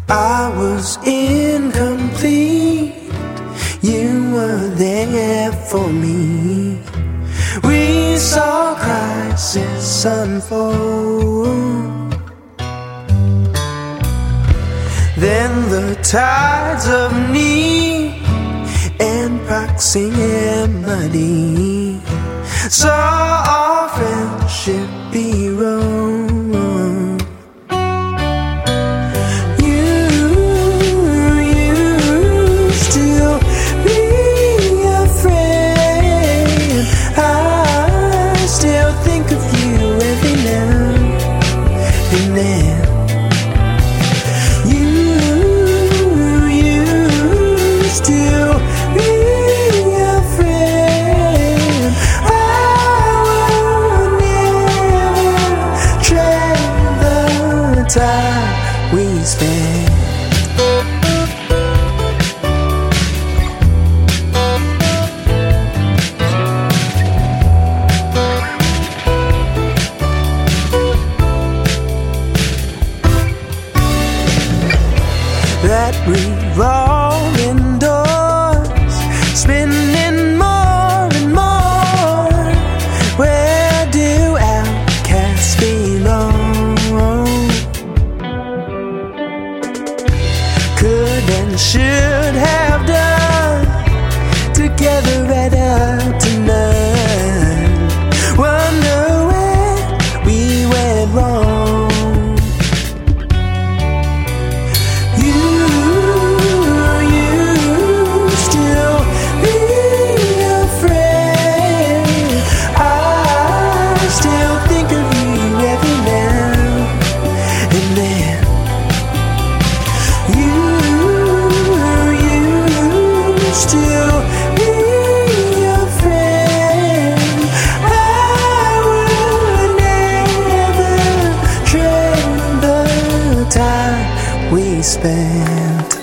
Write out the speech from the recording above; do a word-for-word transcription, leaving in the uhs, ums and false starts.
I was incomplete. You were there for me. We saw crisis unfold. Then the tides of need and proximity saw our friendship erode. Time we spent. That revolving doors spinning more and more. Where do outcasts belong? Could and should have done together right up to none. Wonder where we went wrong. You, you still be a friend. I still think of you every now and then. You still be a friend. I would never trade the time we spent.